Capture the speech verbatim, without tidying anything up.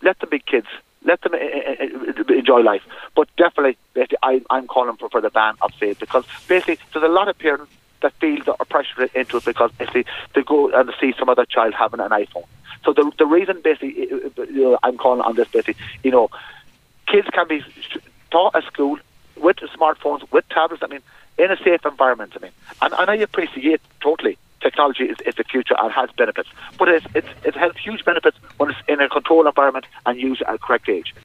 let them be kids. Let them uh, enjoy life. But definitely, basically, I, I'm calling for, for the ban of vape, because basically there's a lot of parents that feel that are pressured into it because basically they go and see some other child having an iPhone. So the the reason basically you know, I'm calling on this basically, you know, kids can be taught at school with smartphones, with tablets, I mean, in a safe environment, I mean. And, and I appreciate totally technology is, is the future and has benefits. But it's, it's, it has huge benefits when it's in a controlled environment and used at a correct age.